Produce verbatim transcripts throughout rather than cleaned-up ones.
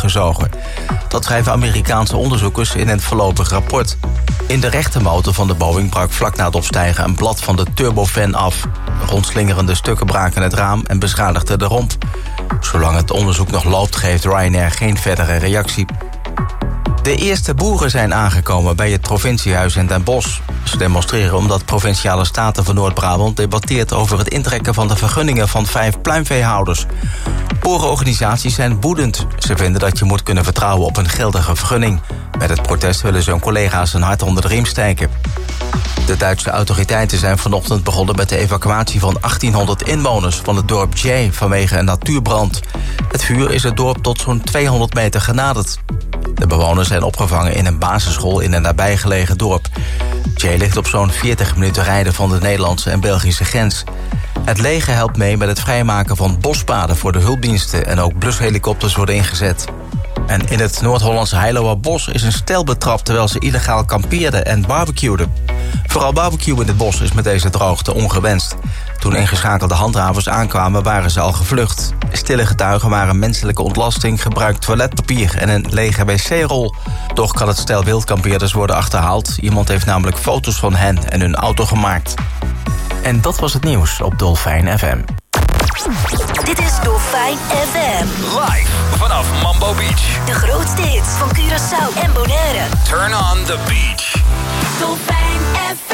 ingezogen. Dat schrijven Amerikaanse onderzoekers in een voorlopig rapport. In de rechtermotor van de Boeing brak vlak na het opstijgen een blad van de turbofan af. Rondslingerende stukken braken het raam en beschadigden de romp. Zolang het onderzoek nog loopt, geeft Ryanair geen verdere reactie. De eerste boeren zijn aangekomen bij het provinciehuis in Den Bosch. Ze demonstreren omdat Provinciale Staten van Noord-Brabant debatteert over het intrekken van de vergunningen van vijf pluimveehouders. Boerenorganisaties zijn woedend. Ze vinden dat je moet kunnen vertrouwen op een geldige vergunning. Met het protest willen ze hun collega's een hart onder de riem steken. De Duitse autoriteiten zijn vanochtend begonnen met de evacuatie van achttienhonderd inwoners van het dorp Jay vanwege een natuurbrand. Het vuur is het dorp tot zo'n tweehonderd meter genaderd. De bewoners zijn opgevangen in een basisschool in een nabijgelegen dorp. Jay ligt op zo'n veertig minuten rijden van de Nederlandse en Belgische grens. Het leger helpt mee met het vrijmaken van bospaden voor de hulpdiensten en ook blushelikopters worden ingezet. En in het Noord-Hollandse Heilowerbos is een stel betrapt terwijl ze illegaal kampeerden en barbecueden. Vooral barbecue in het bos is met deze droogte ongewenst. Toen ingeschakelde handhavers aankwamen waren ze al gevlucht. Stille getuigen waren menselijke ontlasting, gebruikt toiletpapier en een lege wc-rol. Toch kan het stel wildkampeerders worden achterhaald. Iemand heeft namelijk foto's van hen en hun auto gemaakt. En dat was het nieuws op Dolfijn F M. Dit is Dolfijn F M. Live vanaf Mambo Beach. De grootste hits van Curaçao en Bonaire. Turn on the beach. Dolfijn F M.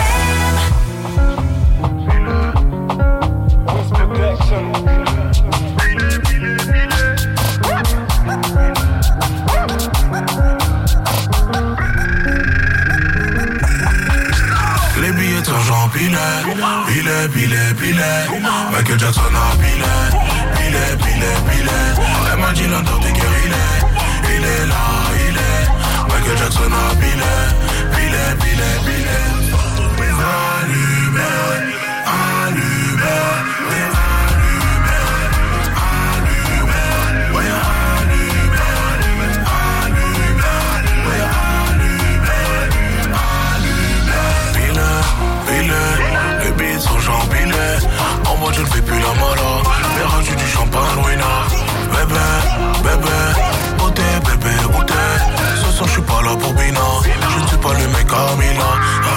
Les billets d'argent pilet, pilet, pilet, pilet. Michael Jackson a pilet, pilet, pilet, pilet. Elle m'a dit l'Antarctique il est, il est là, il est. Michael Jackson a pilet, pilet, pilet, pilet. Allumé, allumé, allumé, allumé, ouais allumé, allumé, ouais allumé, allumé. Pilet, pilet, les beats sont champilés. En mode je ne fais plus la mala, mais rajoute du champagne ruinard. Bébé, bébé, goûté, bébé, goûté. Ce soir je suis pas là pour Bina, je ne suis pas le mec à Mina.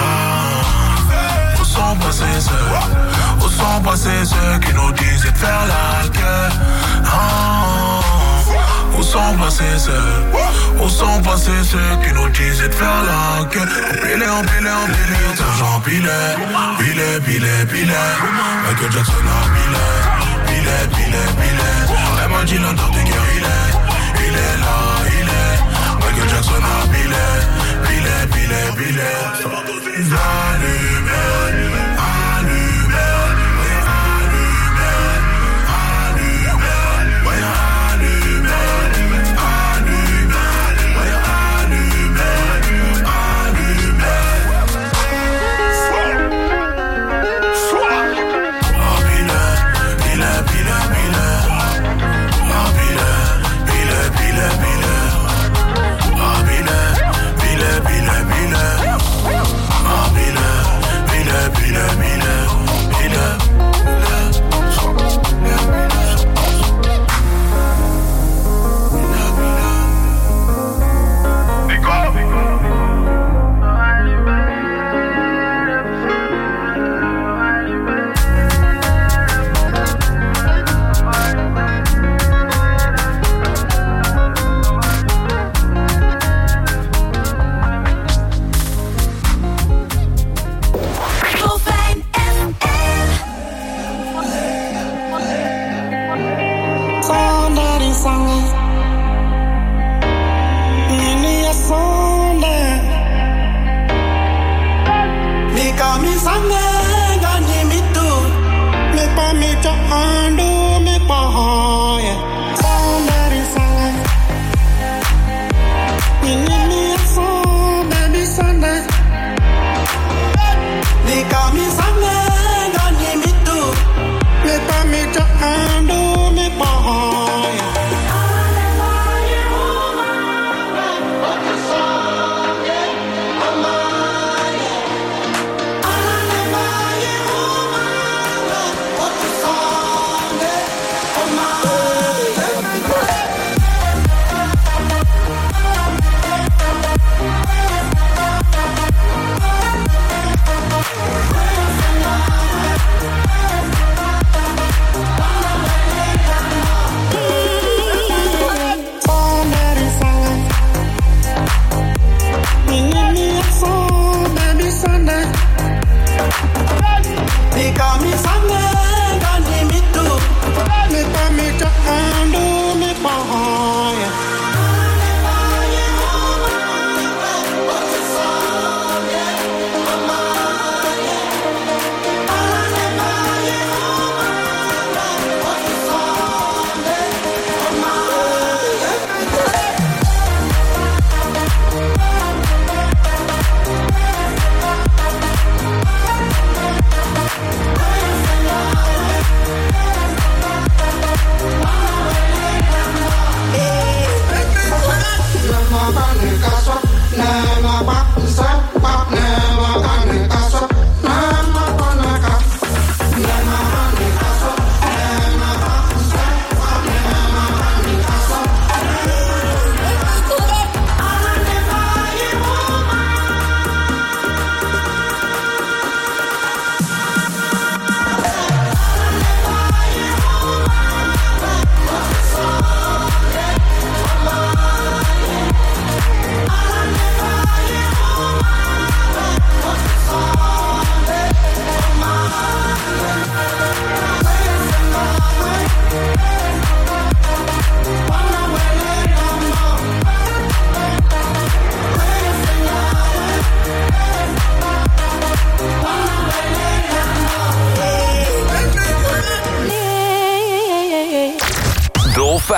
Où sont passés ceux, où sont passés ceux qui nous disaient de faire la guerre? Ah, où sont passés ceux, où sont passés ceux qui nous disaient de faire la guerre? Empilé, empilé, empilé, d'argent pilé, pilé, pilé, pilé. Michael Jackson a pilé, pilé, pilé, pilé. Elle m'a dit l'Antarctique il est, il est là, il est. Michael Jackson a pilé, pilé, pilé, pilé. Allumé, allumé, oui allumé, allumé, oui allumé, allumé, oui allumé, allumé. La pilé, pilé, pilé, pilé. La pilé, pilé, pilé, pilé.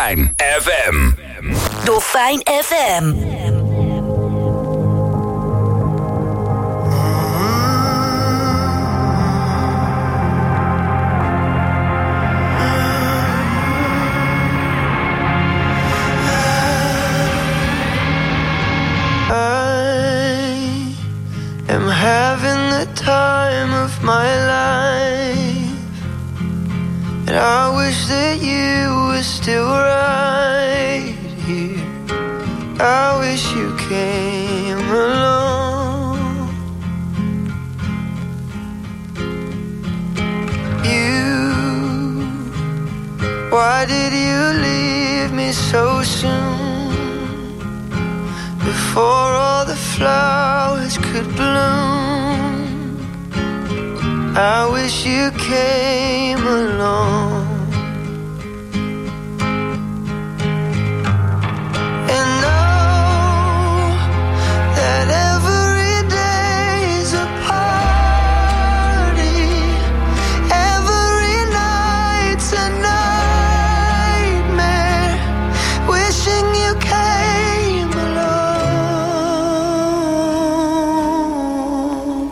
Dolfijn F M. Dolfijn F M. I'm having the time of my life, and I wish that you were still right here. I wish you came along. You, why did you leave me so soon? Before all the flowers could bloom, I wish you came along. And know that every day's a party, every night's a nightmare, wishing you came along.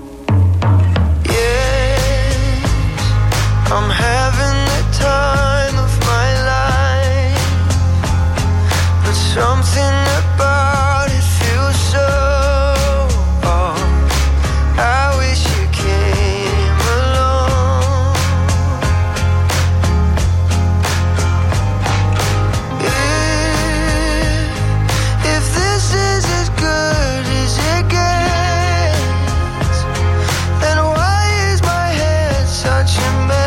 I'm having the time of my life, but something about it feels so off. I wish you came along. If, if this is as good as it gets, then why is my head such a mess?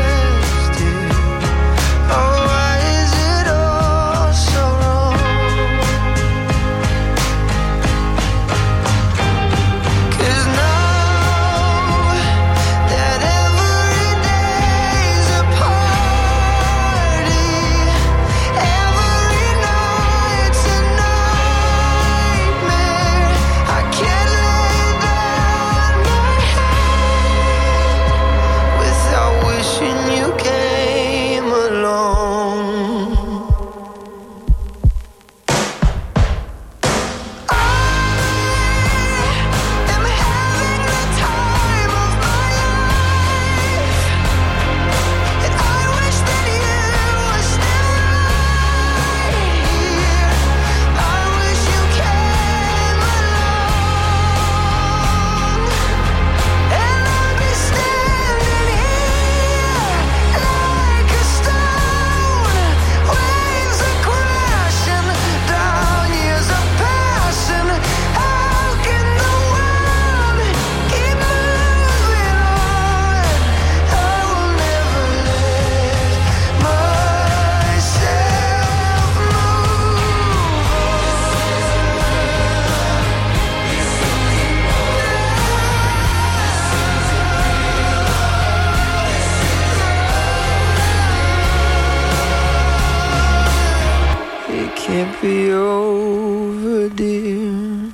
Can't be over, dear.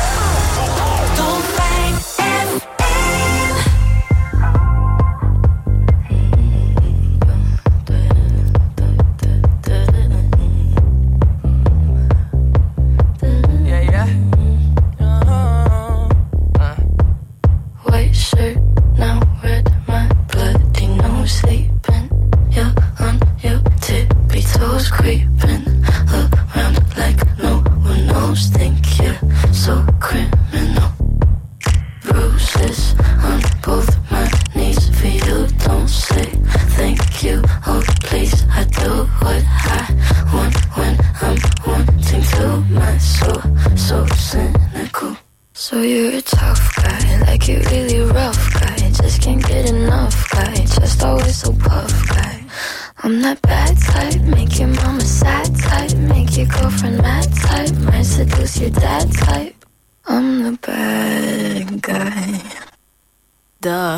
Dolfijn F M. Yeah, yeah. Uh-huh. Uh. White shirt, now red, my bloody nose sleeping. You're on your tippy toes creeping around like no one knows. Think you're so criminal. Bruises on both my knees for you. Don't say thank you. Oh please, I do what I want when I'm wanting to. My soul so cynical. So you're a tough guy, like you really rough guy. Just can't get enough guy, just always so puff guy. I'm that bad type, make your mama sad type, make your girlfriend mad type, might seduce your dad type. I'm the bad guy. Duh.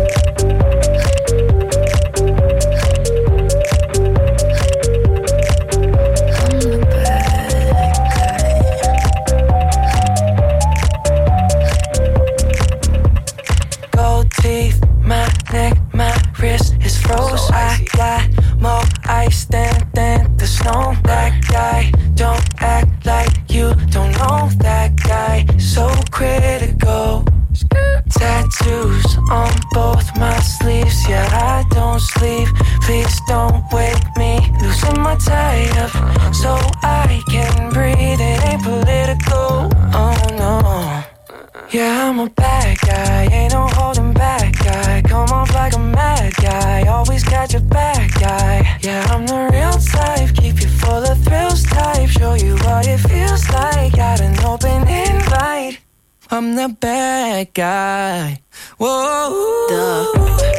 I'm the bad guy. Gold teeth, my neck, my wrist is froze. I got more ice than, than the I'm the bad guy. Whoa. Duh.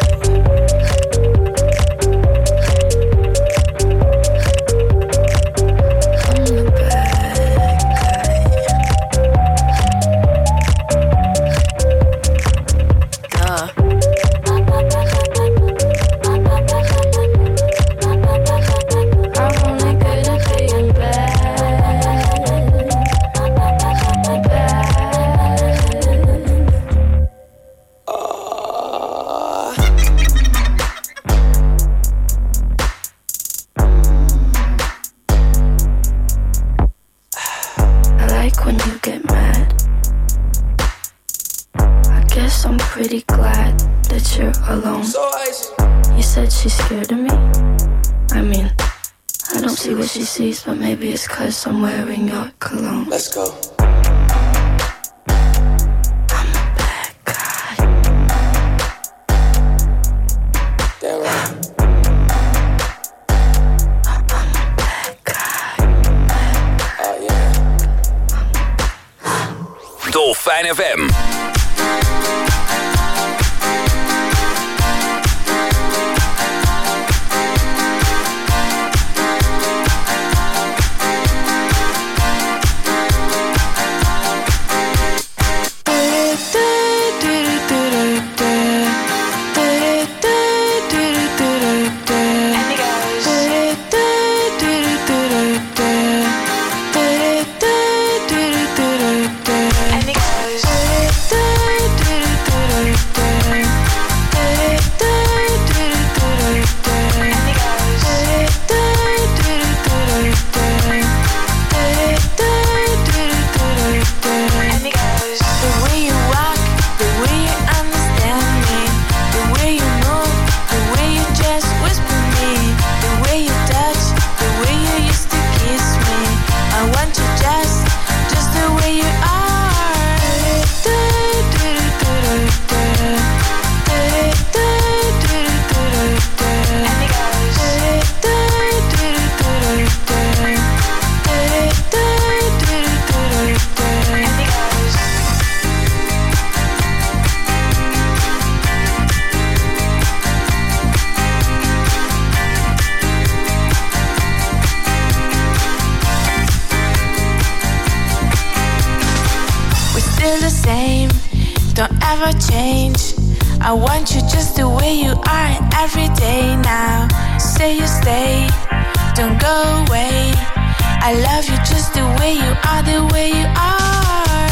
She sees, but maybe it's 'cause I'm wearing your cologne. Let's go. I'm a bad guy. Damn right. I'm a bad guy. Oh yeah. Dolfijn F M. I want you just the way you are every day now. Say you stay, don't go away. I love you just the way you are, the way you are.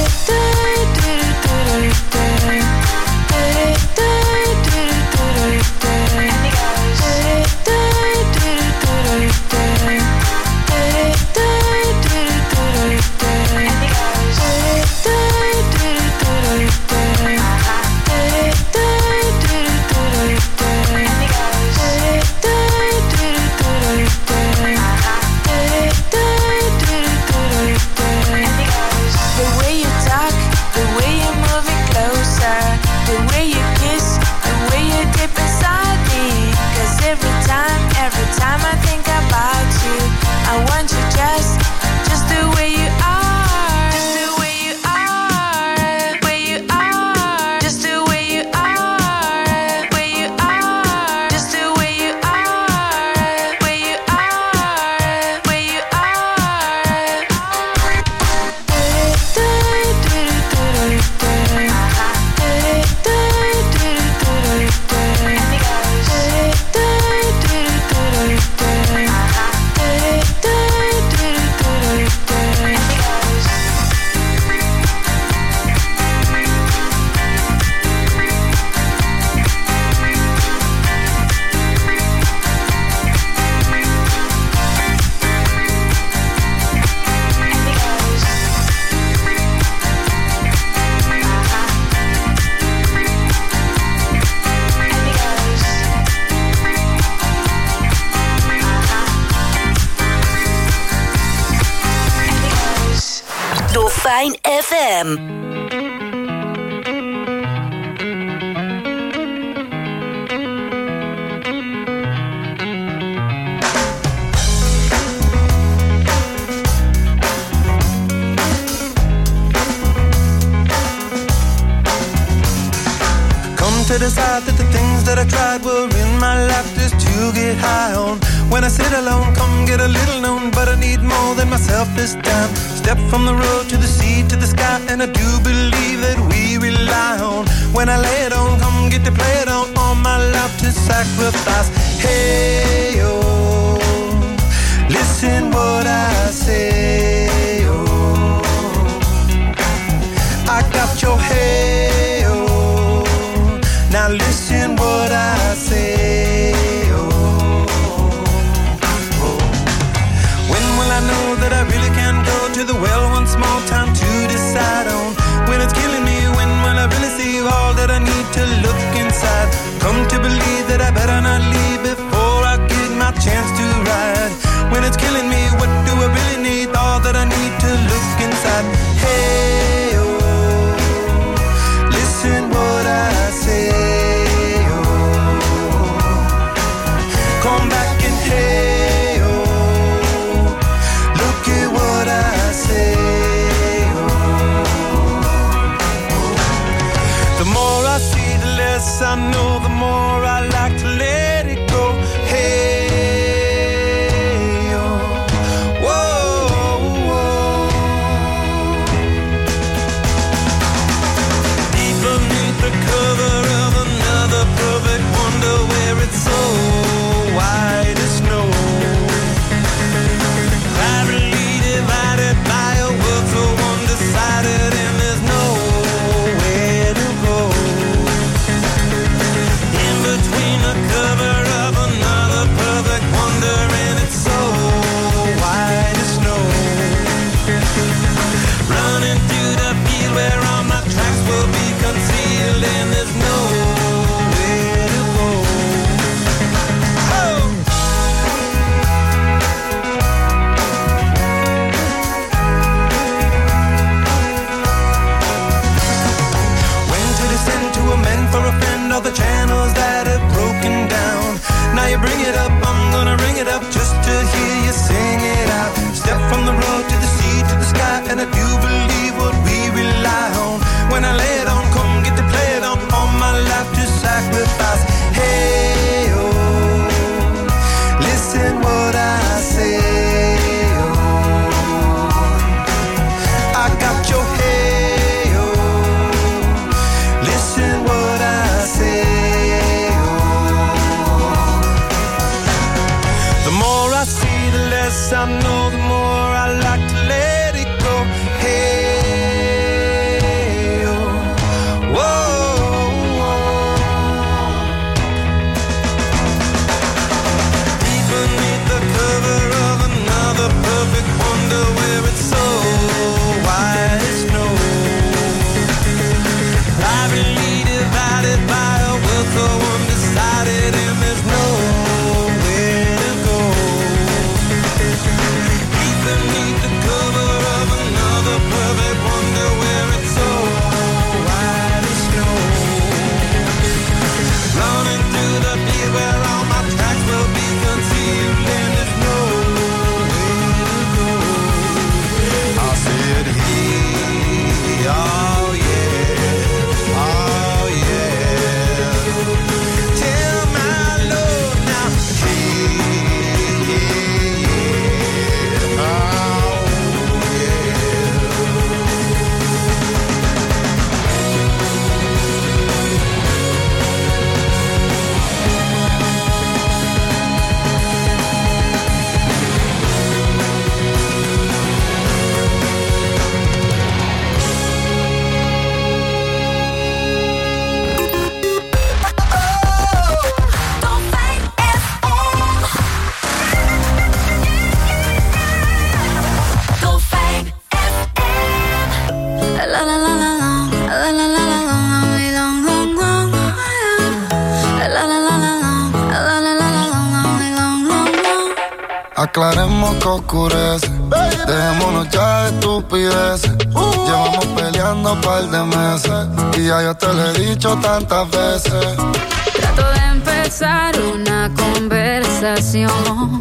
Dolfijn F M. decide that the things that I tried were in my life just to get high on. When I sit alone, come get a little known, but I need more than myself this time. Step from the road to the sea to the sky, and I do believe that we rely on. When I lay it on, come get to play it on, all my life to sacrifice. Hey, oh, listen what I say, oh, I got your hey, oh, now listen what I say, oh, oh. When will I know that I really can go to the well one small time to decide on? When it's killing me, when will I really see all that I need to look inside? Come to believe that I better not leave before I get my chance to ride. When it's killing me, what do I really need? All that I need to look inside. Hey, oh, listen what I say, oh, come back and hey, oh, look at what I say, oh. The more I see, the less I know, the more I like to let it go. Hey, so white as snow, privately divided by a world so undecided, and there's nowhere to go. In between the cover of another perfect wonder, and it's so white as snow. Running through the field where all my tracks will be concealed, and there's no all the channels that have broken down. Now you bring it up, I'm gonna ring it up just to hear you sing it out. Step from the road to the sea to the sky, and I do believe what we rely on. When I lay it on, come get to play it on, all my life to sacrifice. Hey, oh, listen what I say, oh, I got your hey, oh, listen what I say, oh. The more I see, the less I know, the more I like to let it go. Hey, oh, whoa, whoa. Deep beneath the cover of another perfect wonder, where it's so white as snow, privately divided by a world so undecided, and there's nowhere to go. Deep beneath the cover of another perfect wonder, where it's so white as snow. Running through the field where all my tracks will be concealed, and there's nowhere to go. I said, hey, oh yeah, oh yeah. Tell my Lord now, hey, yeah, yeah, oh Aclaremos que oscurece, dejémonos ya de estupideces. Llevamos peleando un par de meses y ya yo te lo he dicho tantas veces. Trato de empezar una conversación,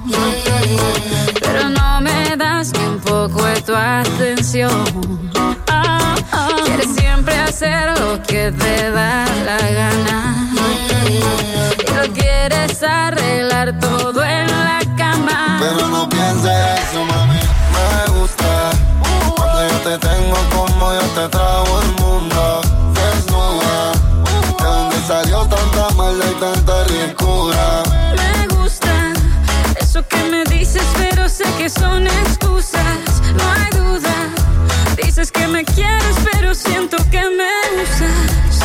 pero no me das ni un poco de tu atención. Ah, ah. Quieres siempre hacer lo que te da la gana. Y lo quieres arreglar todo en la cama. Pero no pienses eso, mami, me gusta cuando yo te tengo como yo te trago el mundo. Desnuda, de donde salió tanta maldad y tanta ricura. Me gusta eso que me dices, pero sé que son excusas. No hay duda, dices que me quieres, pero siento que me usas.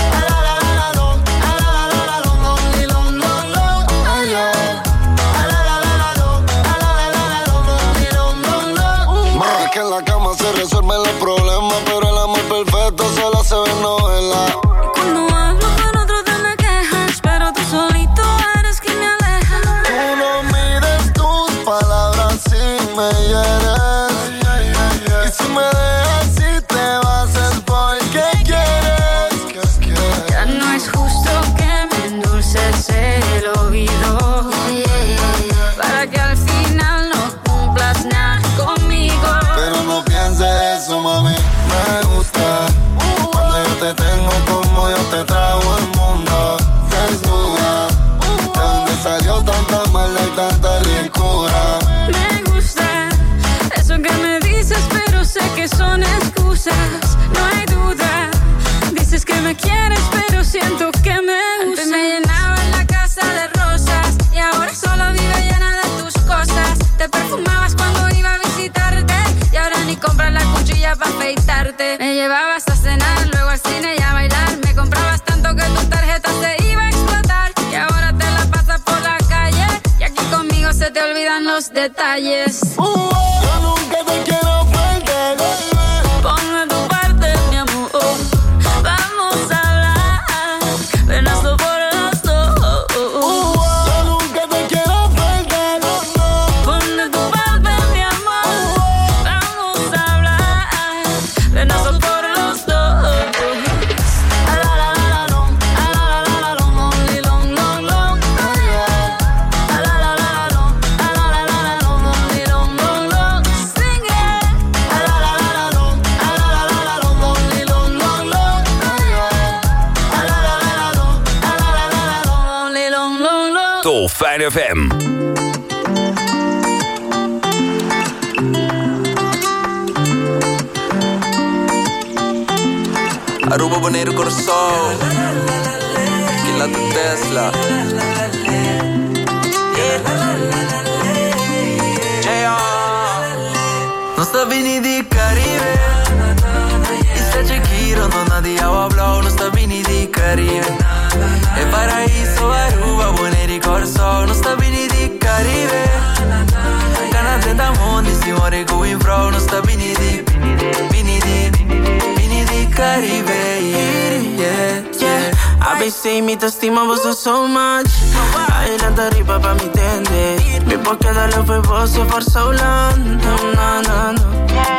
Más que en la cama se resuelven los problemas, pero el amor perfecto solo se ve en novela. Cuando hablo con otro te me quejas, pero tú solito eres quien me aleja. Tú no mides tus palabras si me hieres. Y si me dejas, si te vas es porque quieres. Ya no es justo que me endulces el oído, para que al final no cumplas nada conmigo. Pero no pienses eso, mami, me gusta cuando yo te tengo como yo te trago el mundo. Desnuda, de donde salió tanta maldad y tanta ricura. Me gusta eso que me dices, pero sé que son excusas. No hay duda, dices que me quieres, pero siento que me usas. Antes me llenaba en la casa de rosas y ahora solo vive llena de tus cosas. Te perfumabas cuando iba a visitarte y ahora ni compras la cuchilla para afeitarte. Me llevabas a cenar, luego al cine y a bailar. Me comprabas tanto que tu tarjeta se iba a explotar y ahora te la pasas por la calle y aquí conmigo se te olvidan los detalles. Uh, yo nunca te quiero perder. Pon de tu parte, mi amor. Vamos a hablar, ven a por los dos. Uh, yo nunca te quiero perder. Pon de tu parte, mi amor. Vamos a hablar, ven a por los dos. A la la la la long, a la la la la long, only long long long. A la la la la long, a la la la la long, only long long long. Sing it. A la la la la long, a la la la la long, only long long long. A la la la la long, a la la la la long, only long long long. Dolfijn F M. Aruba, Bonaire, Curaçao. Killa de Tesla. Non sta vini di Caribe. E se c'è Kiro non ha di agua blau. Non sta vini di Caribe. E paraíso, Aruba, Bonaire, Curaçao. Non sta vini di Caribe. Canate da mondi, si muore qui in bro. Non sta vini di, vini di, vini di Caribe. Yeah, yeah. A veces mi te estimamos so much. Ahí la tarifa pa' mi tende. Mi porque darle fue vos se for so long. No, no, no.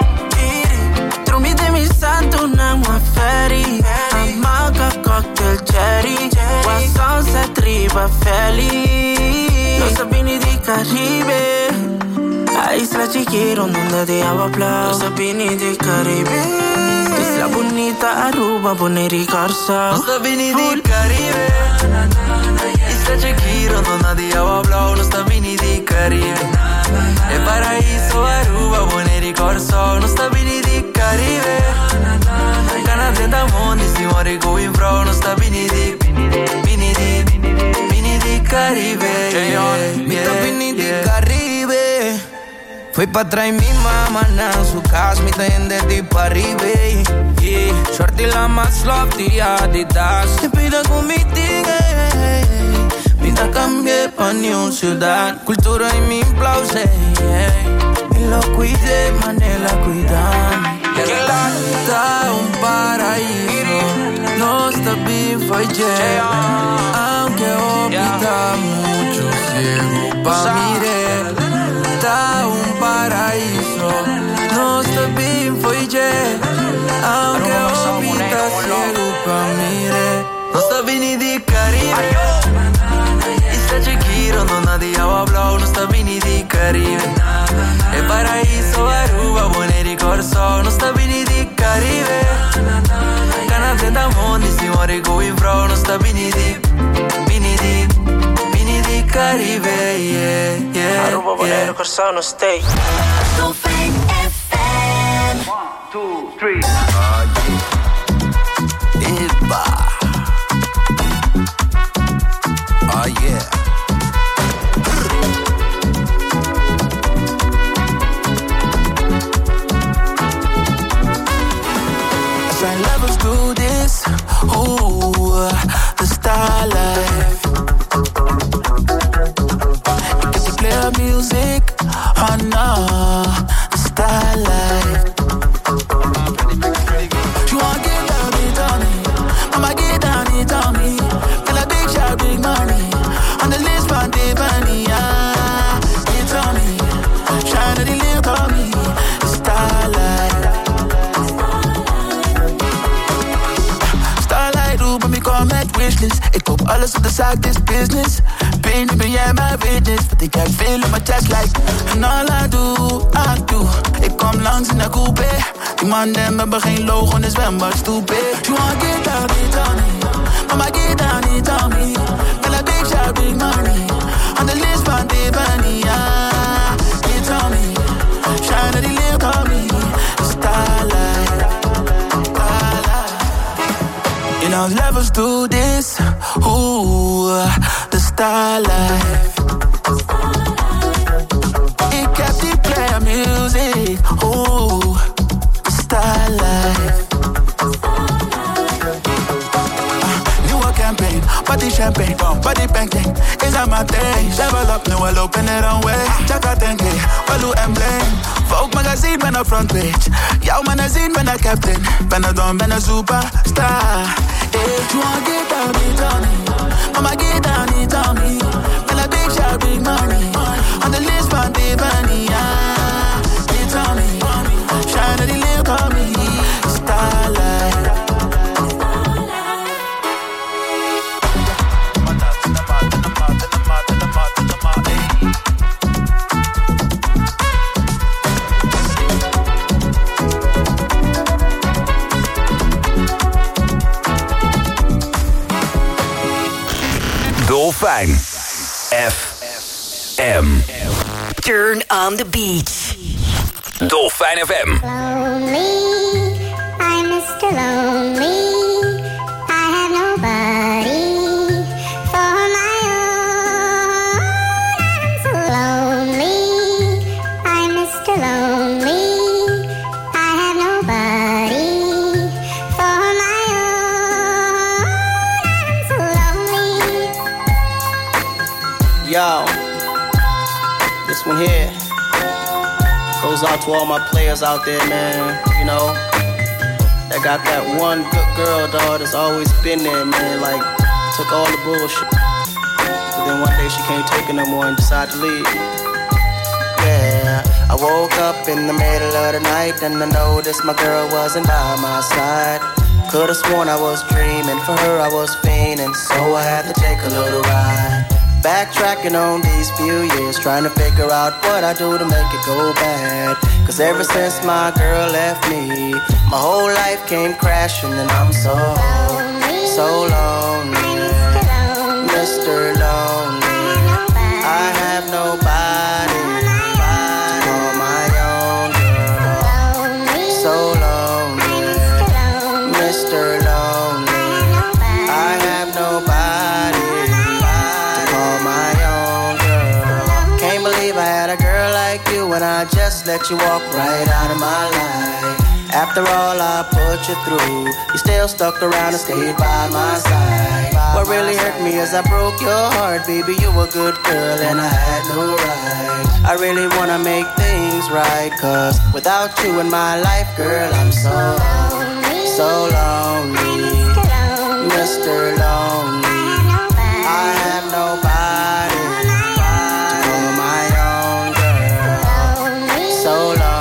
Trumite mi santo una muaferi. Amaca cocktail cherry. Guasón se tripa feliz. Los sabini di Caribe. La isla chiquero donde te agua blau. Los sabini di Caribe. Isla bonita, Aruba, Bonaire, Curaçao. Non sta vini di Caribe. Isla Chiquiro, donna di agua blau. Non sta vini di Caribe. E paraíso, Aruba, Bonaire, Curaçao. Non sta vini di Caribe. Canate da mondi, si muore qui in bro. Non sta vini di, vini di, vini di Caribe. Mi sta vini di Caribe. Fui pa' atrás y mi mamá en su casa, mi tende di pa' arriba, yeah. Shorty la más love di Adidas. Te pido con mi tigre, mi da cambié pa' New Ciudad. Cultura y mi plause, yeah. Y lo cuide, mané la cuidan. Está un paraíso, no está bien fue yeah. Aunque opita mucho ciego pa' mire. Está un paraíso, no está bien fue yeah. Aunque opita ciego pa' mire. No sta vini di Caribe. Isla Chiquiro, donna di agua blau. Non sta vini di Caribe. E paraíso, Aruba, Bonaire, Curaçao. Non sta vini di Caribe. pero Curaçao no stay. Dolfijn F M. One, two, three. Oh yeah. Eba. Oh yeah. Some lovers do this, ooh, the star life. You get to clear music, oh no, the star life. You wanna get down, it on me, I'ma get down, it on me. Feel a big shot, big money, on the list, but they bunny, ah, it's on me. Trying to live on me, the star life. Kom met wishlist. Ik koop alles op de zaak, this business. Baby, ben jij mijn witness? Want ik heb veel in mijn chest like. En all I do, I do. Ik kom langs in de coupe. Die mannen hebben geen logo in de zwembad, stupid. You wanna get down, it on me. Mama, get down, it on me. Feel a big shot, big money. On the list van de bunny, ah. It's on me. Shine that he live on me. Starlight. You know, lovers do this, ooh, the star life. Ik heb die player music, ooh, the star life. Uh, nieuwe campaign, body champagne, body banking, is aan mijn thing. Level up, nu al open it on way. Chaka ten K, Walu en Bling. Vogue magazine, ben op front page. Jouw magazine, ben een captain. Ben een don, ben een superstar. If you wanna get down, it on me. I'ma get down, it on me. Feel a big shot, big money. On the list, but they bunny, ah. It's on me. Shine that he live on me. Starlight. Dolfijn F M. Turn on the beach. Dolfijn F M. Lonely, I'm Mister Lonely. I have nobody for my own. I'm so lonely, I'm Mister Lonely. I have nobody for my own. I'm so lonely. Yo, this one here goes out to all my players out there, man. You know, that got that one good girl, dog, that's always been there, man. Like, took all the bullshit. But then one day she can't take it no more and decided to leave. Yeah, I woke up in the middle of the night and I noticed my girl wasn't by my side. Could've sworn I was dreaming, for her I was fiending, so I had to take a little ride. Backtracking on these few years, trying to figure out what I do to make it go bad. Cause ever since my girl left me, my whole life came crashing and I'm so, so lonely. Mister Lonely, I have nobody to call my own girl. So lonely, Mister Lonely, I have nobody to call my own girl. Can't believe I had a girl like you when I just let you walk right out of my life. After all I put you through, you still stuck around and stayed by my side. What really hurt me is I broke your heart, baby, you were a good girl and I had no right. I really wanna make things right, cause without you in my life, girl, I'm so, so lonely. Mister Lonely, I have nobody to call my own girl. So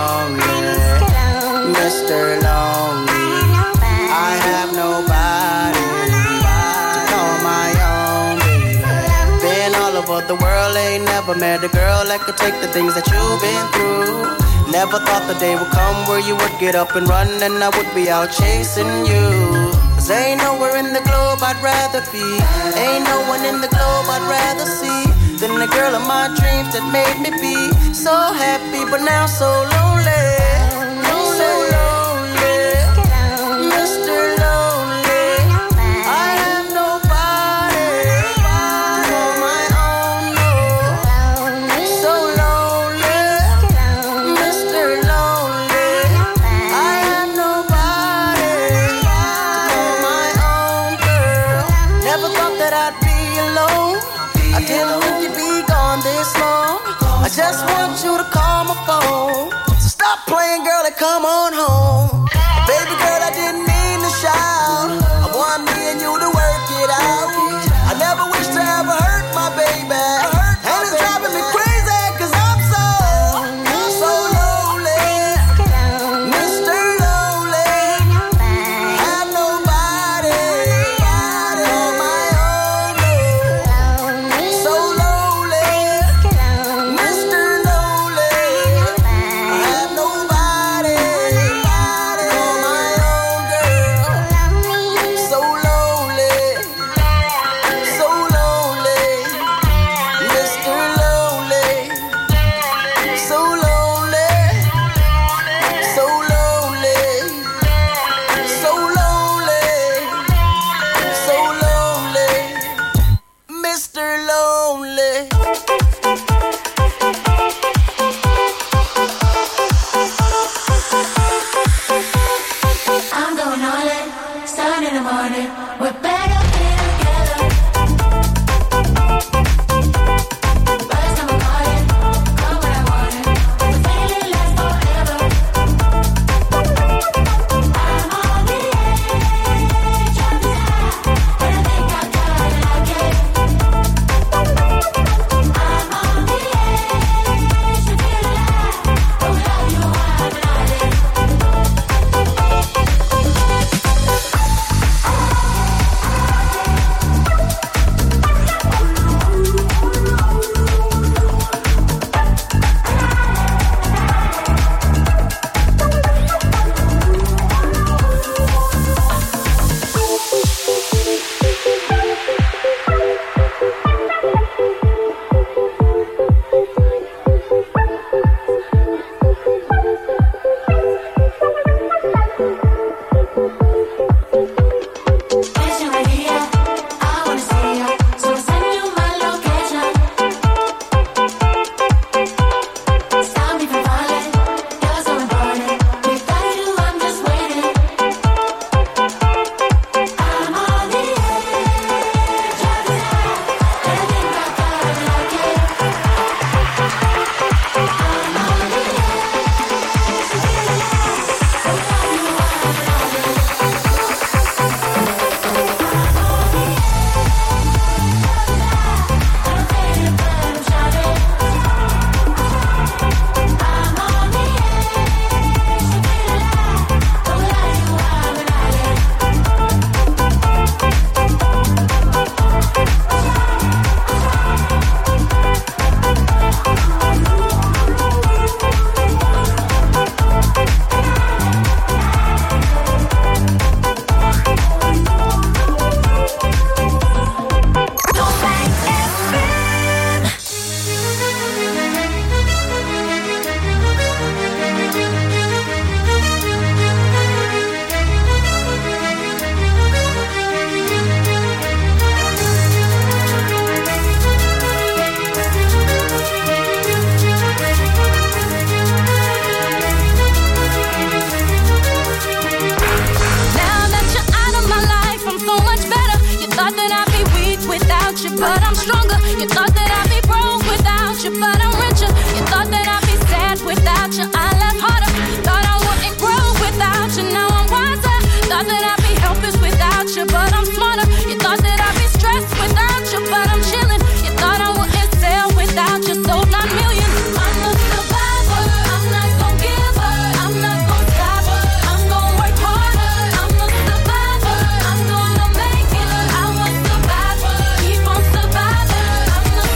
lonely, Mister Lonely, I have nobody to call my own baby. Been all over the world, ain't never met a girl that could take the things that you've been through. Never thought the day would come where you would get up and run and I would be out chasing you. Cause ain't nowhere in the globe I'd rather be, ain't no one in the globe I'd rather see than the girl of my dreams that made me be so happy, but now so lonely. So lonely, Mister Lonely. I have nobody for my own, no. So lonely, Mister Lonely. I have nobody to call my own, girl. Never thought that I'd be alone. I didn't think you'd be gone this long. I just want you to call my phone. So stop playing, girl, and come on home. Baby girl, I didn't mean to shout. I want me and you to work it out. I never wish to ever hurt my baby. And it's driving me crazy, cause I'm so, so lonely. Mister Lonely. Have nobody on my own. So lonely. Mister Lonely. Have nobody on my own, girl. So lonely. So lonely. Mister Lonely. So lonely. So lonely. So lonely. So lonely. Mister Lonely. I'm going all in, starting in the morning. We're better together. First time I'm calling, call when I want it. The feeling lasts forever. I'm on the edge of desire, and I think I got it like it. I'm on the edge to feel alive. Oh, how you are, but I did. Vision right here, I wanna see ya. So I send you my location. Stop me from falling, you're so important. Without you, I'm just waiting. I'm on the edge of desire, and I think I got it like it. I'm on the edge to feel alive. So how you are, but I did. Now that you're out of my life, I'm so much better. You thought that I'd be weak without you, but I'm stronger. You thought that I'd be broke without you, but I'm richer. You thought that I'd be sad without you, I laugh harder. Thought I wouldn't grow without you, now I'm wiser. Thought that I'd be helpless without you, but I'm smarter. You thought that I'd be stressed without you, but I'm chilling. You thought I wouldn't sell without you, sold nine million. I'm a survivor, I'm not gon' give up, I'm not gon' stop, I'm gon' work harder. I'm a survivor, I'm gonna make it. I will survive, keep on surviving. I'm a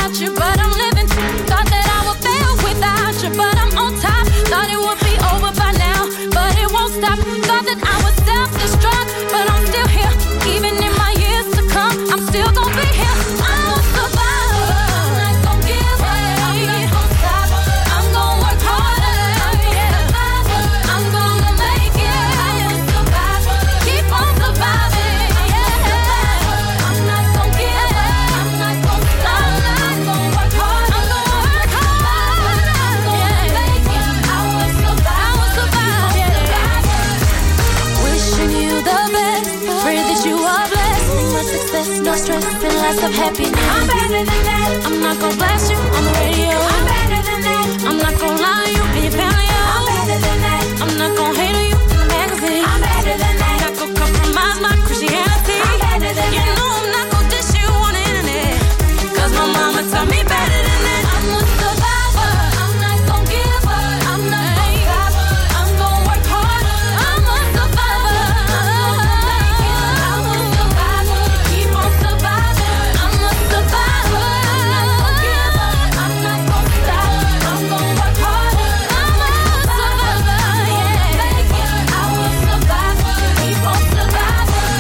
without you, but I'm living. Thought that I would fail without you, but I'm on top. Thought it would be over by now, but it won't stop. Thought that I would self-destruct, but I'm still here. Even in my years to come, I'm still gonna be here. I'm a survivor. I'm not gonna give up. I'm not gonna stop. I'm gonna work harder. I'm gonna make it. I'm a survivor. Keep on surviving. Yeah. I'm not gonna give up. I'm not gonna stop. I'm gonna work hard. I'm gonna work hard. I'm gonna make it. I will survive. I will survive. Yeah. Wishing you the best. Pray that you are blessed. Much success, no stress, and lots of happiness. I'm better than that. I'm not gonna blast you on the radio. I'm better than that. I'm not gonna lie to you and your family. I'm better than that. I'm not gonna hate on you in the magazine. I'm better than that. I'm not gonna compromise my Christianity. I'm better than you that. You know I'm not gonna dish you on the internet. Cause my mama taught me better than that. I'm a survivor. I'm not gonna give up. I'm not gonna stop. I'm gonna work harder. I'm a survivor. I'm a survivor. Keep on surviving. I'm a survivor. I'm not gonna give up. I'm not gonna stop. I'm gonna work harder. I'm a survivor. Yeah. Make it. I will survive. Keep on surviving.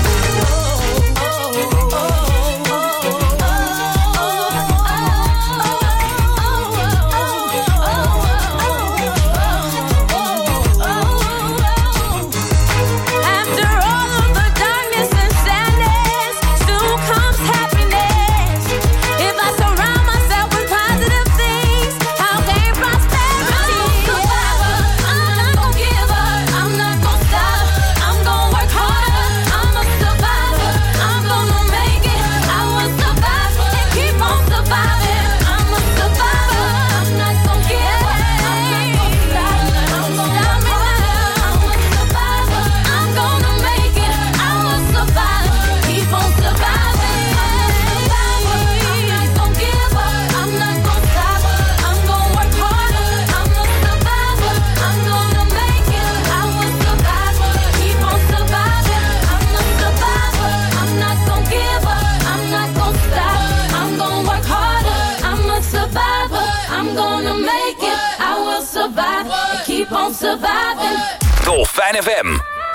After all of the darkness and sadness, soon comes happiness. If I surround myself with positive things, I'll gain prosperity. I'm a survivor. I'm not gonna give up. I'm not gonna stop. I'm gonna work harder. I'm a survivor. I'm gonna make it. I will survive and keep on surviving. I'm a survivor. I'm not gonna give up. I'm not gonna stop. I'm gonna make it. I'm a survivor. I'm gonna make it. I will survive. Keep on surviving. I'm not gonna give up. I'm not gonna stop. I'm gonna work harder. I'm a survivor. I'm gonna make it. I will survive. Keep on surviving. I'm a survivor. I'm not gonna give up. I'm not gonna stop. I'm gonna work harder. I'm a survivor. I'm gonna make it. I will survive. Keep on surviving. Dolfijn F M.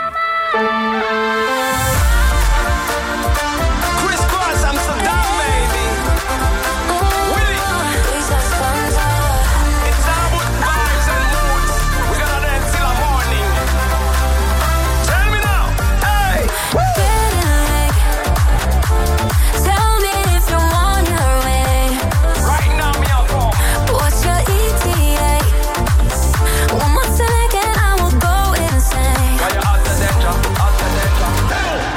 Chris Cross, Amsterdam, baby. Willie. It's all about vibes and moods. We gotta dance till the morning. Tell me now. Hey. Tell me if you wanna win. Right now, me up home. What's your E T A? One more second, I will go insane. Got your out the danger, out the danger.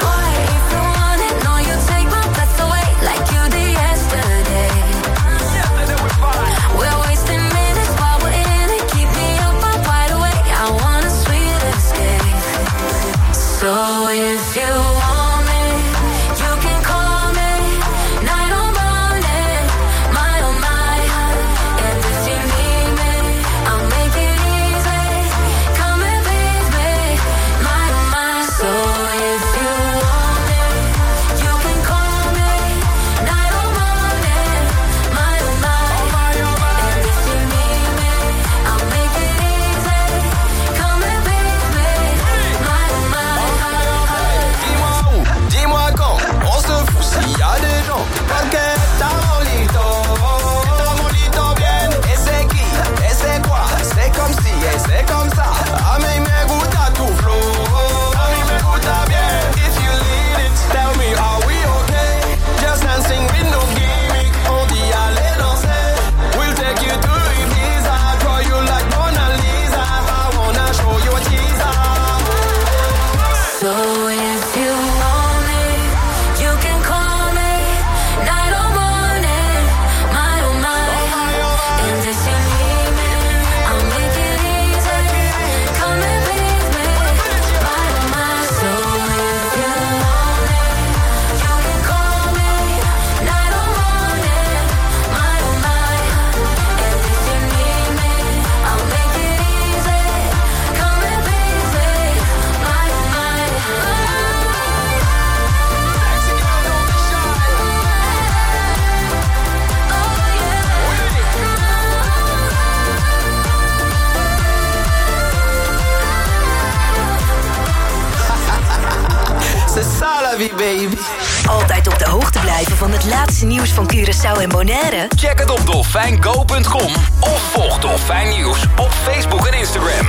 baby. Altijd op de hoogte blijven van het laatste nieuws van Curaçao en Bonaire? Check het op dolfijn go punt com of volg Dolfijn Nieuws op Facebook en Instagram.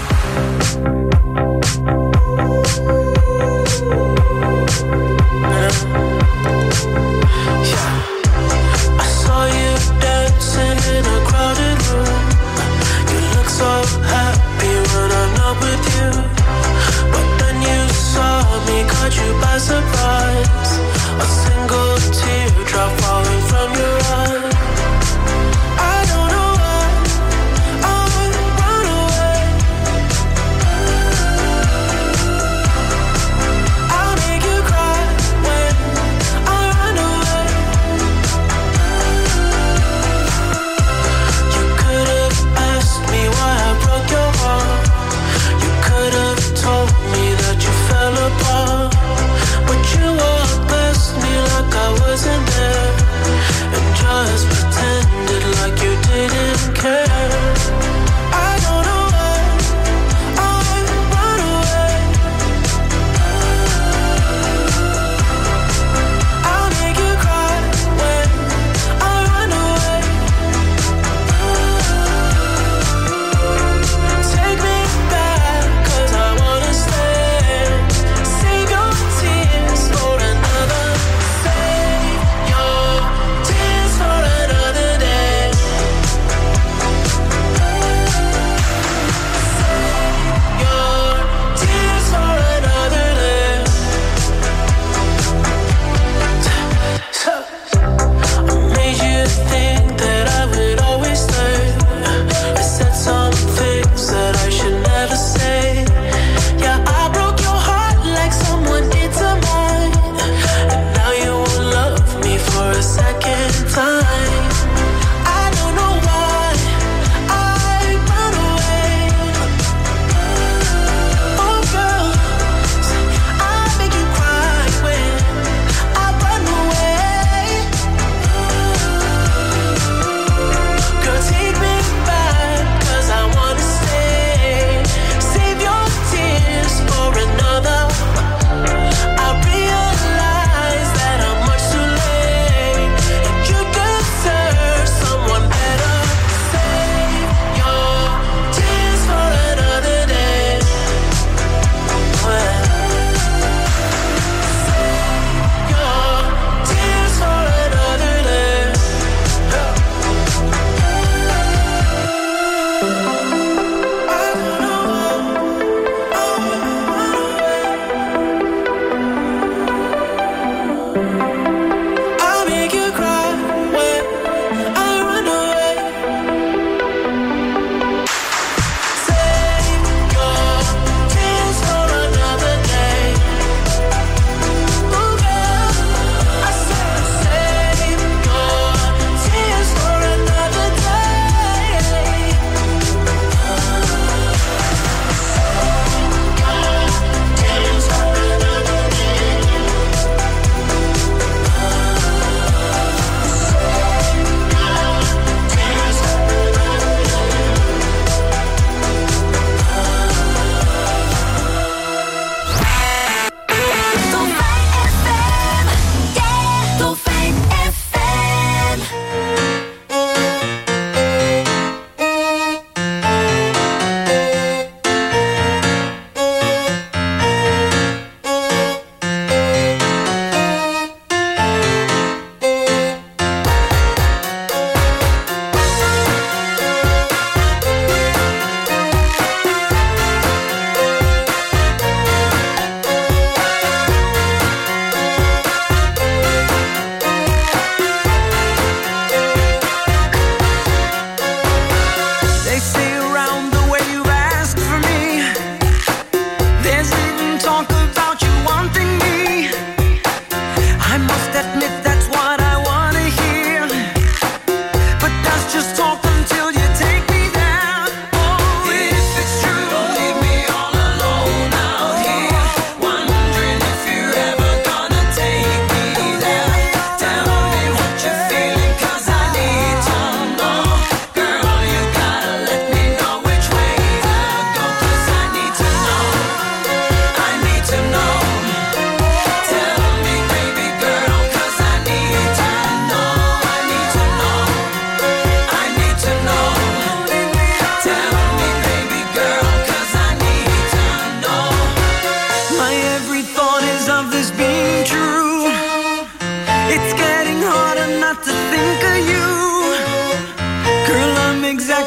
I saw you dancing in a crowded room. You look so happy when I'm not with you. But then you saw me, caught you by surprise. A single teardrop falling from your eye. I don't know why I would run away. I'll make you cry when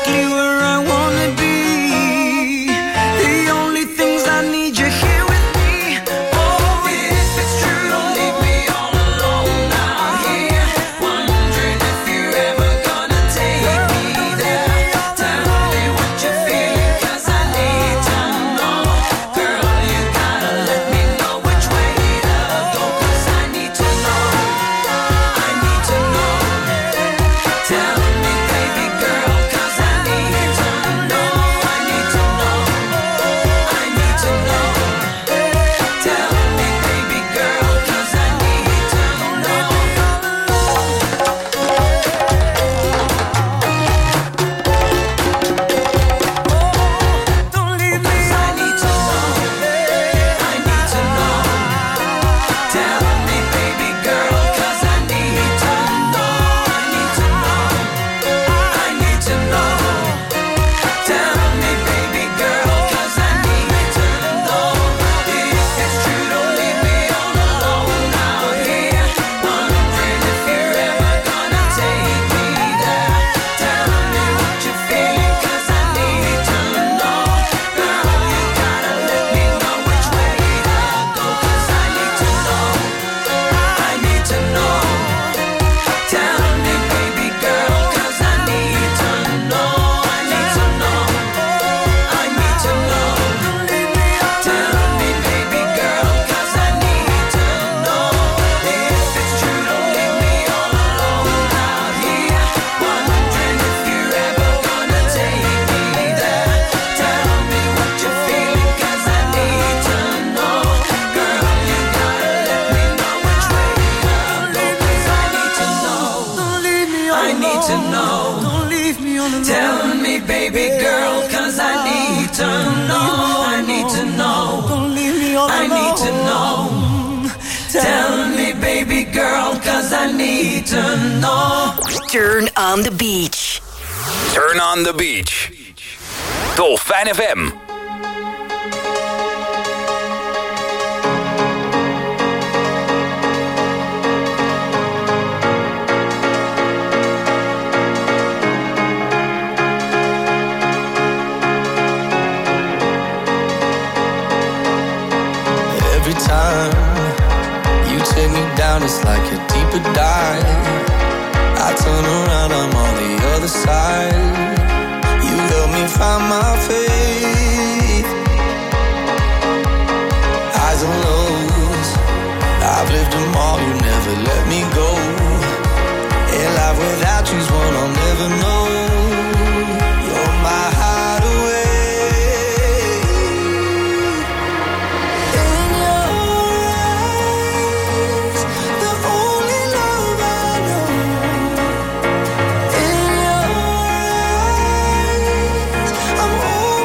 exactly where I wanna be. The only things I need you here with me. Oh, if it's true, don't leave me all alone out here, wondering if you're ever gonna take me there. Tell me what you're feeling, 'cause I need to know. Girl, you gotta let me know which way to go, 'cause I need to know. I need to know. Tell me, baby girl, 'cause I need to know. I need to know. I need to know. Tell me, baby girl, 'cause I need to know. Don't leave me. I need to know. I need to know. Tell me, baby girl, 'cause I need to know. I need to know. I need to know. Tell me, baby girl, 'cause I need to know. If it's true, don't leave me all alone out here, wondering if you're ever gonna take me there. Tell me what you're feeling, 'cause I need to know. Girl, you gotta let me know which way to go, 'cause I need to know. I need to know. Tell me, baby girl, 'cause I need to know. I need to know. I need to know. Tell me, baby girl, 'cause I need to know. If it's true, don't leave me all alone out here, wondering if you're ever gonna take me there. Tell me what you're feeling, 'cause I need to know. Girl, you gotta let me know which way to go, 'cause I need to know. I need to know. Tell me, baby girl, 'cause I need to know. I need to know. I need to know. Tell me, baby girl, 'cause I need to know. Turn on the beach. Turn on the beach. Dolfijn F M. Every time you take me down, it's like a deeper dive. I turn around, I'm on the other side. You help me find my faith. Highs and lows, I've lived them all, you never let me go. And life without you's one I'll never know. You're my hideaway. In your eyes, the only love I know. In your eyes, I'm all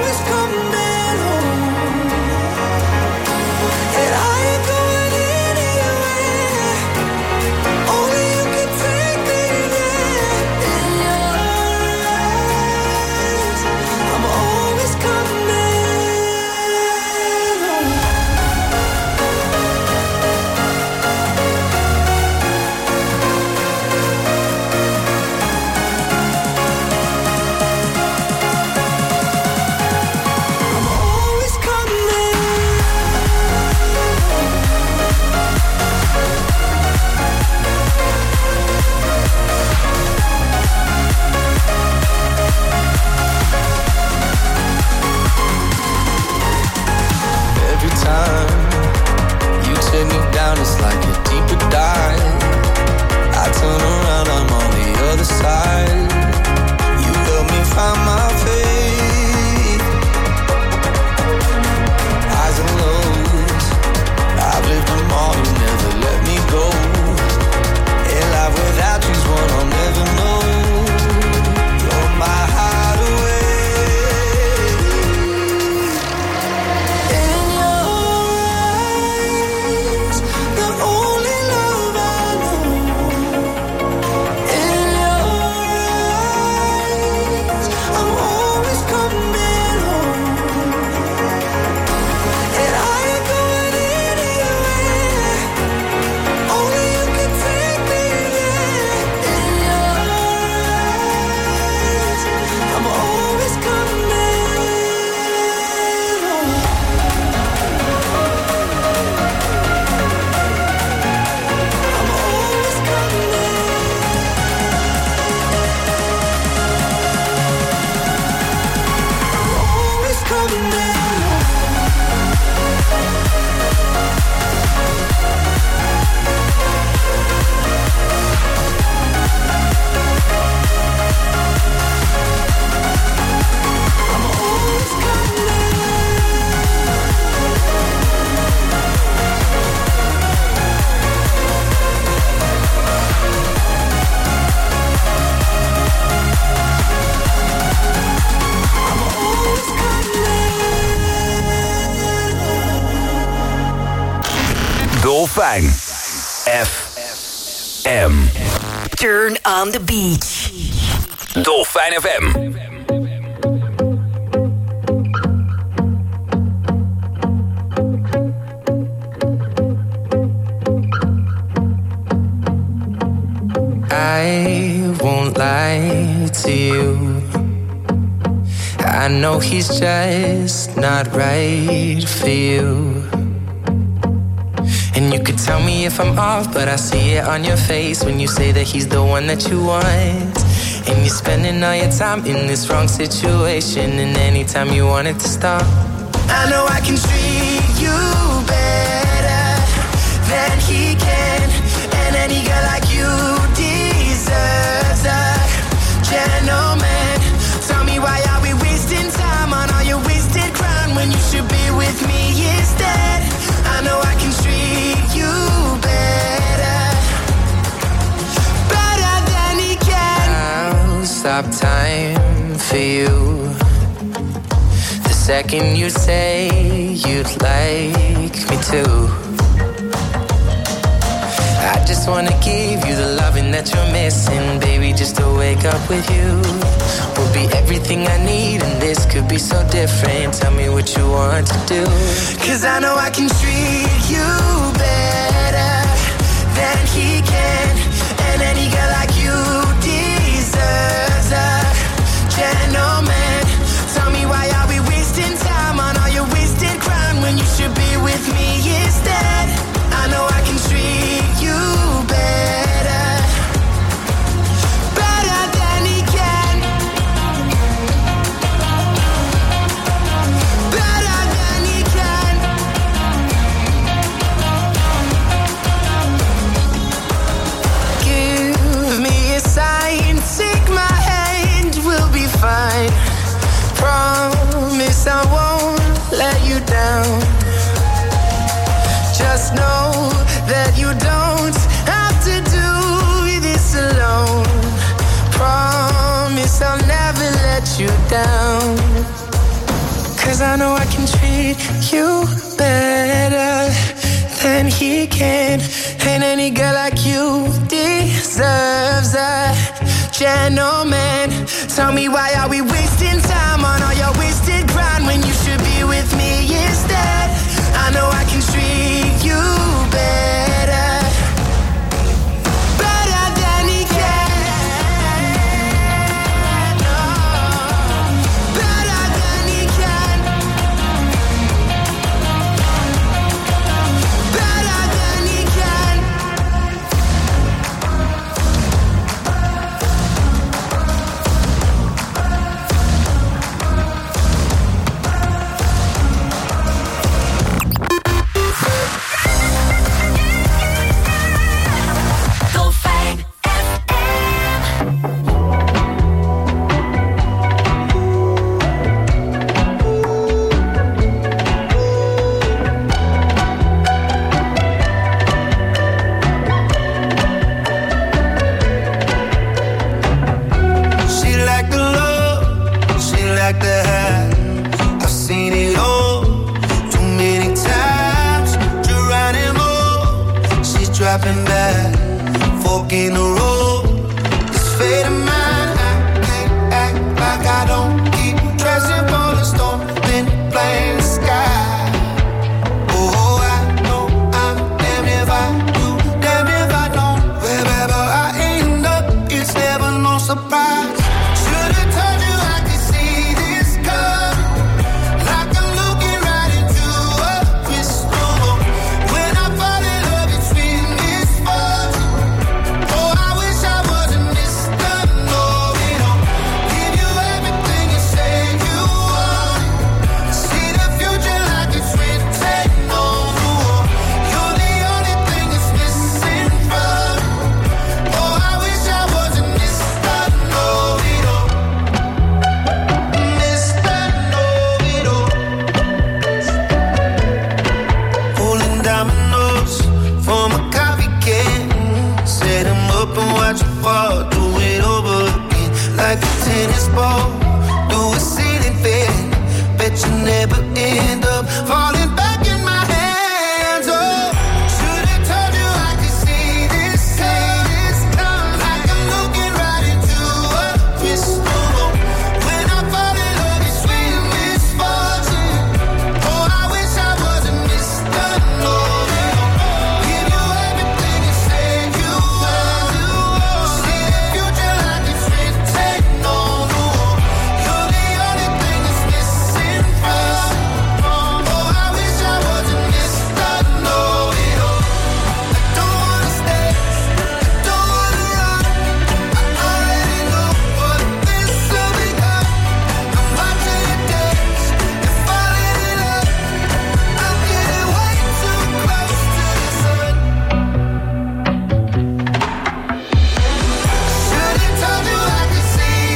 Dolfijn F M. Turn on the beach. Dolfijn F M. I won't lie to you. I know he's just not right for you. And you could tell me if I'm off, but I see it on your face when you say that he's the one that you want. And you're spending all your time in this wrong situation, and anytime you want it to stop, I know I can treat you better than he can. And any girl like you deserves a gentleman. Tell me, why are we wasting time on all your wasted crown when you should be with me instead? I know I can treat you better, better than he can. I'll stop time for you the second you say you'd like me to. I just wanna give you the loving that you're missing, baby, just to wake up with you will be everything I need, and this could be so different. Tell me what you want to do, 'cause I know I can treat you better than he can. And any girl like you deserves a gentleman. Tell me, why are we wasting time on all your wasted crown when you should be with me instead? I know I can treat you better, better than he can, better than he can. Give me a sign, take my hand, we'll be fine. Promise I won't let you down. Just know that you don't have to do this alone. Promise I'll never let you down. 'Cause I know I can treat you better than he can. And any girl like you deserves a gentleman. Tell me, why are we wasting time on all your wasted grind when you should be with me instead? I know I can treat you better, better than he can. No, better than he can, better than he can. Dropping back, fork in the road. This fate of mine, I can't act like I don't keep dressing for the storm, then blame the sky. Oh, I know I'm damned if I do, damned if I don't. Wherever I end up, it's never no surprise. Should've told you I could see this coming, like I'm looking right into a crystal ball. When I fall in love, it's like a tennis ball, do a ceiling fan. Bet you never end up falling.